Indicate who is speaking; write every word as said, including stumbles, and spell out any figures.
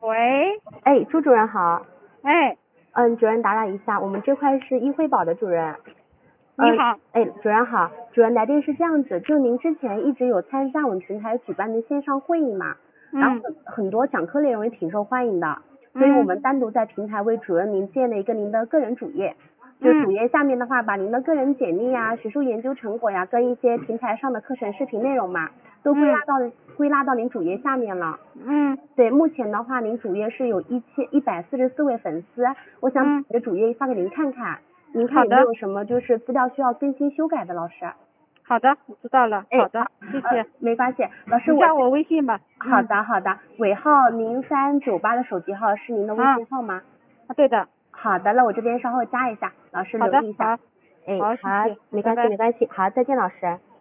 Speaker 1: 喂，
Speaker 2: 哎，朱主任好。
Speaker 1: 哎，
Speaker 2: 嗯，主任打扰一下，我们这块是易惠宝的主任。
Speaker 1: 你好。
Speaker 2: 嗯、哎，主任好，主任来电是这样子，就您之前一直有参加我们平台举办的线上会议嘛，然后
Speaker 1: 嗯
Speaker 2: 很很多讲课内容也挺受欢迎的，所以我们单独在平台为主任您建了一个您的个人主页。就主页下面的话，把您的个人简历呀、学术研究成果呀，跟一些平台上的课程视频内容嘛，都归纳到、归纳到您主页下面了。
Speaker 1: 嗯
Speaker 2: 对，目前的话，您主页是有一千一百四十四位粉丝，我想把
Speaker 1: 嗯
Speaker 2: 你的主页发给您看看，您看
Speaker 1: 好的
Speaker 2: 有没有什么就是资料需要更新修改的，老师？
Speaker 1: 好的，我知道了。
Speaker 2: 哎，
Speaker 1: 好的，谢谢。
Speaker 2: 呃，没关系，老师我
Speaker 1: 你加我微信吧。
Speaker 2: 好的好的，尾号零三九八的手机号是您的微信号吗？
Speaker 1: 啊，对的。
Speaker 2: 好的，那我这边稍后加一下，老师
Speaker 1: 好的，
Speaker 2: 留意一下。
Speaker 1: 好，
Speaker 2: 哎，
Speaker 1: 好，
Speaker 2: 好，
Speaker 1: 谢谢，
Speaker 2: 没关系
Speaker 1: 拜拜
Speaker 2: 没关系，好，再见老师。